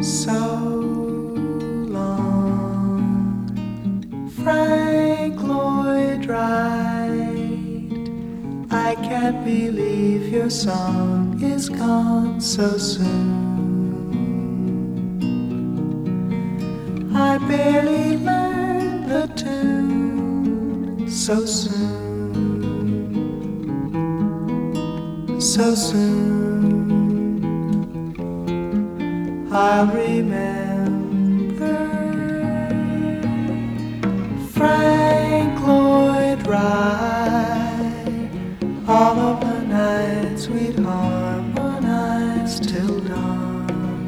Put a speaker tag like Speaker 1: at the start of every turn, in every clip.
Speaker 1: So long, Frank Lloyd Wright. I can't believe your song is gone so soon. I barely learned the tune so soon, so soon. I'll remember Frank Lloyd Wright. All of the nights we'd harmonize till dawn.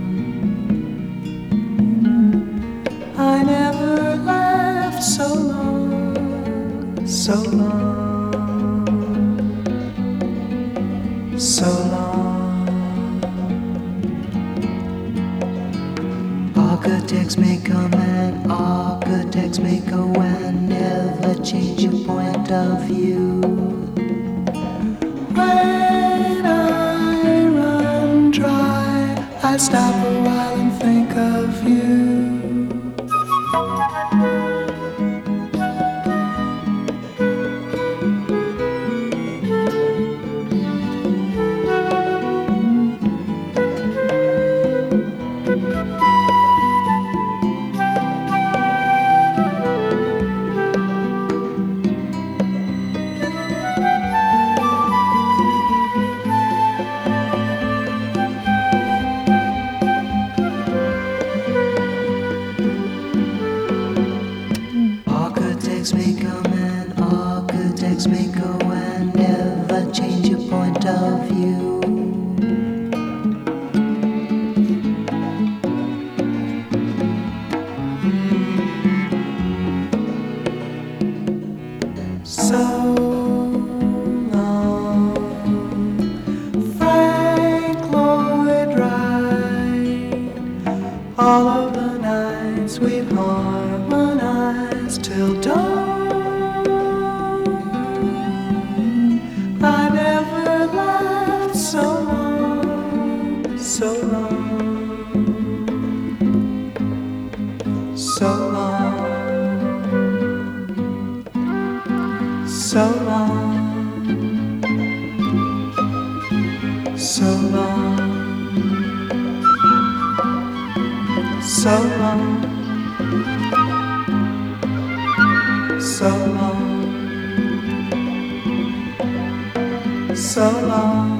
Speaker 1: I never laughed so long, so long, so long. Architects may come and architects may go and never change your point of view. When I run dry, I stop a while and think of you. Architects may come and architects may go and never change your point of view. So long, Frank Lloyd Wright. All of the nights we'd harmonize till dawn. I never laughed so long, so long, so long, so long, so long, so long, so long, so long.